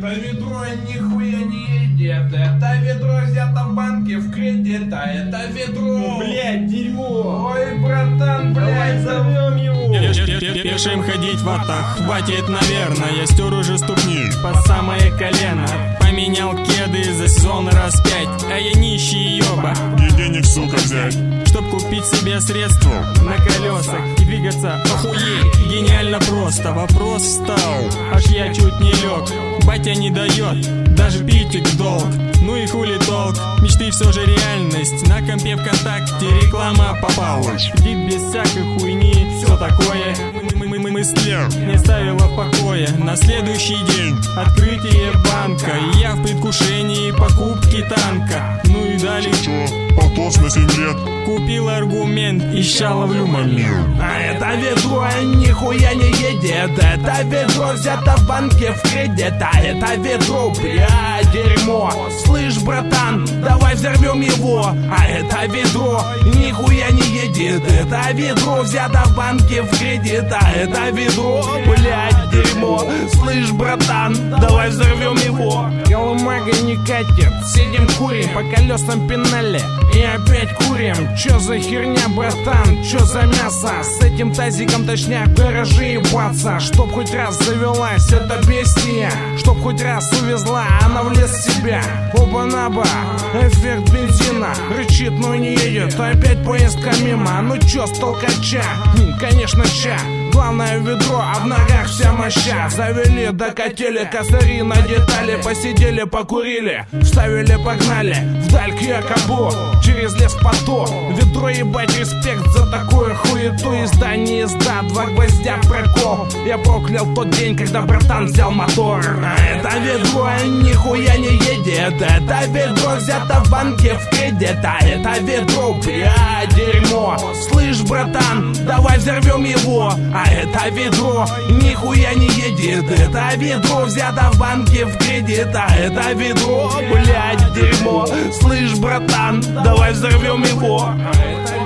Это ведро нихуя не едет. Это ведро взято в банке в кредит. А это ведро... Блять, дерьмо. Ой, братан, блять, Зовем его. Пешим ходить в ватах хватит, наверное. Я стер уже ступни по самое колено. Поменял кеды за сезон раз 5. А я нищий ёба. Где денег, сука, взять? Чтоб купить себе средства на колесах и двигаться, охуеть, гениально просто. Вопрос встал, аж я чуть не лег. Батя не дает, даже пить в долг. Ну и хули толк, мечты все же реальность. На компе ВКонтакте реклама попалась. Дит без всякой хуйни, все такое. Мыслер не ставила в покое. На следующий день открытие банка. И я в предвкушении покупки танка. Ну и далее Полтос на 7 лет. купил аргумент и ща ловлю момент. А это ведро нихуя не едет. Это ведро взято в банке в кредит. А это ведро, бля, дерьмо. Слышь, братан, давай взорвем его. А это ведро нихуя не едет. Это ведро взято в банке в кредит. А это ведро, блядь, дерьмо. Слышь, братан, давай взорвем его. Колымага не катит, сидим курим по колесам пенали. И опять курим. Чё за херня, братан, чё за мясо? С этим тазиком точняк в гараже ебаться. Чтоб хоть раз завелась эта бестия, чтоб хоть раз увезла она в лес себя. Оба-наба, эффект бензина. Рычит, но не едет, опять поездка мимо. Ну чё, с толкача? Конечно, ща. Главное ведро, а в ногах вся моща. Завели, докатили косари на детали. Посидели, покурили, вставили, погнали вдаль к Якобу, через лес по то. Ведро, ебать, респект за такую хуету. Езда, не езда, 2 гвоздя в прокол. Я проклял тот день, когда братан взял мотор. А это ведро нихуя не едет. Это ведро взято в банке в кредит. А это ведро, бля, дерьмо. Слышь, братан, давай взорвем его. А это ведро нихуя не едет. Это ведро взято в банке в кредит. А это ведро, блядь, дерьмо. Слышь, братан, давай взорвем его. А это